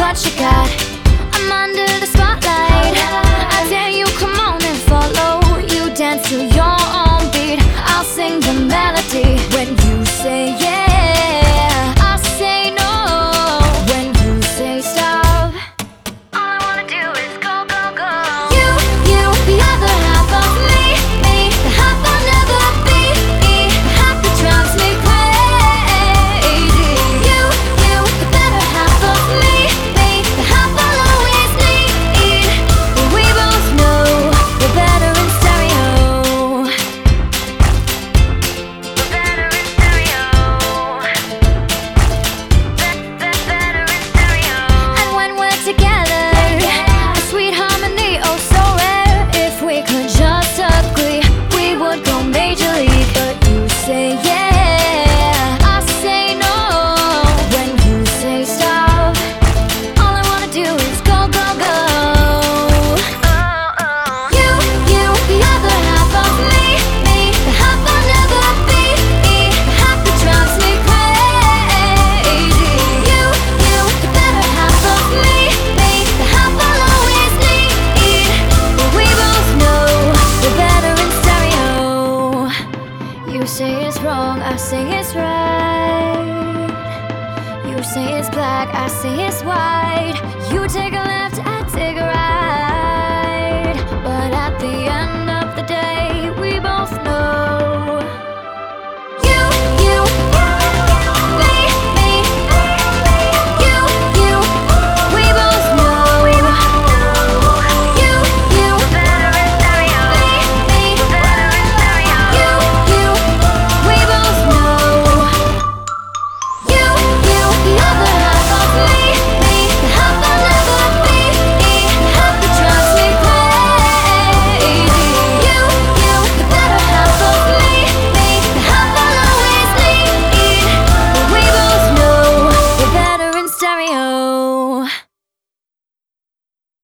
what you got. I'm under the spotlight. I dare you, come on and follow. You dance to your own beat. I'll sing the melody. When you say yeah, I'll say no. When you say stop, all I wanna do is go, go, go. You, the other half of me, the half I'll never be, the half that drives me crazy. You, the better half of me, the half I'll always need. But we both know we're better in stereo. We're better in stereo. Better in stereo. And when we're together, a sweet harmony, oh so rare. If we could just agree, we would go major league. But you say yeah, I say no. When you say stop, all I wanna do is go, go, go. You, the other half of me, the half I'll never be, the half that drives me crazy. You, the better half of me, the half I'll always need. But we both know we're better in stereo. You say it's wrong, I say it's right. You say it's black, I say it's white. You take a left, I take a right.